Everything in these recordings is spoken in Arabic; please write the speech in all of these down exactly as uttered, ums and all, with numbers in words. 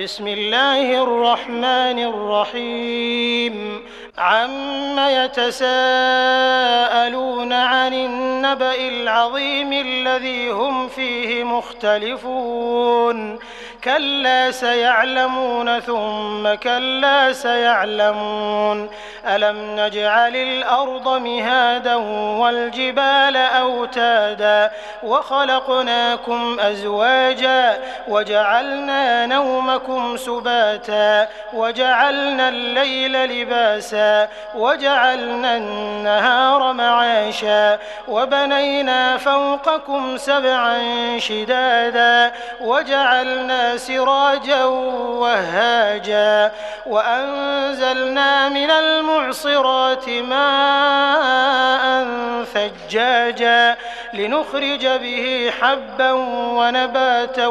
بسم الله الرحمن الرحيم عم يتساءلون عن النبأ العظيم الذي هم فيه مختلفون كلا سيعلمون ثم كلا سيعلمون ألم نجعل الأرض مهادا والجبال أوتادا وخلقناكم أزواجا وجعلنا نومكم سباتا وجعلنا الليل لباسا وجعلنا النهار معاشا وبنينا فوقكم سبعا شدادا وجعلنا سراجا وهاجا وأنزلنا من المعصرات ماء ثجاجا لنخرج به حبا ونباتا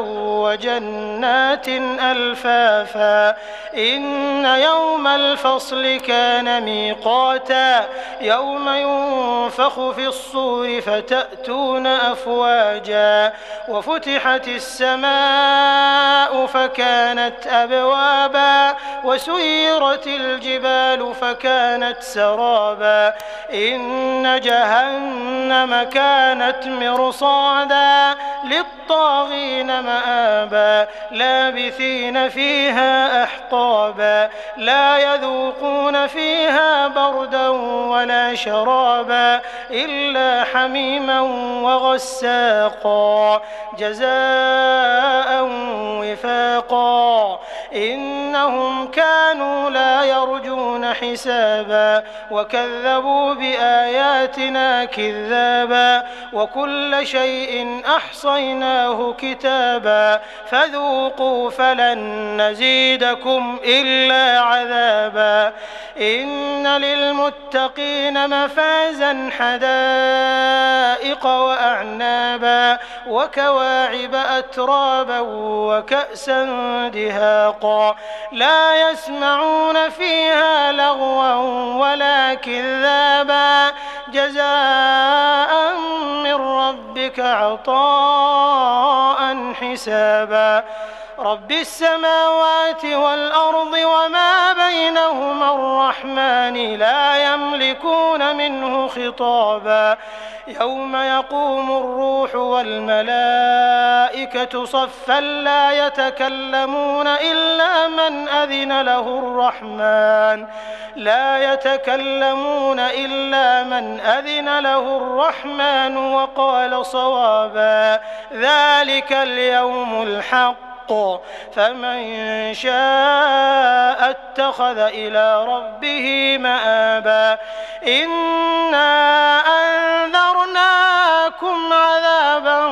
وجنات ألفافا إن يوم الفصل كان ميقاتا يوم ينفخ في الصور فتأتون أفواجا وفتحت السماء فكانت أبوابا وسيرت الجبال فكانت سرابا إن جهنم كانت مرصادا للطاغين مآبا لابثين فيها أحقابا لا يذوقون فيها بردا ولا شرابا إلا حميما وغساقا جزاء وفاقا إنهم كانوا لا يرجون حسابا وكذبوا بآياتنا كذابا وكل شيء أحصيناه كتابا فذوقوا فلن نزيدكم إلا عذابا إن للمتقين مفازا حدائق وأعنابا وكواعب أترابا وكأسا دهاقا لا يسمعون فيها لغوا ولا كذابا جزاء من ربك عطاء حسابا رب السماوات والأرض وما بينهما الرحمن لا يملكون منه خطابا يوم يقوم الروح والملائكة صفا لا يتكلمون إلا من أذن له الرحمن لا يتكلمون إلا من أذن له الرحمن وقال صوابا ذلك اليوم الحق فمن شاء اتخذ إلى ربه مآبا إنا أنذرناكم عذابا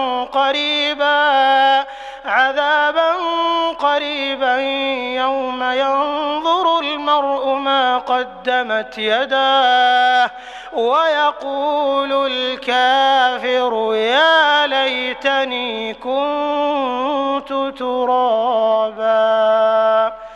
قريبا عذابا قريبا يوم ينظر المرء ما قدمت يداه ويقول الكافر يا ليتني كنت ترابا.